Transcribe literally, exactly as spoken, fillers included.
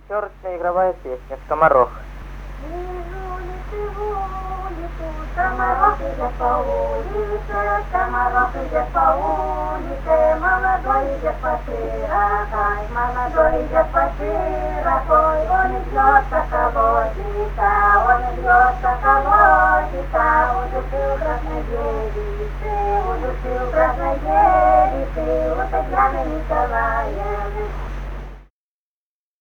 Пятерочная игровая песня «Скоморох». Скоморох идет по улице, скоморох идет по улице, молодой идет по широкой, молодой идет по широкой, он идет как колодица, он идет как колодица, удушил красной девицы, удушил красной девицы, у Татьяны Николаевны.